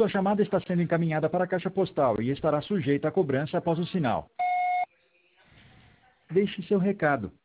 Sua chamada está sendo encaminhada para a caixa postal e estará sujeita a cobrança após o sinal. Deixe seu recado.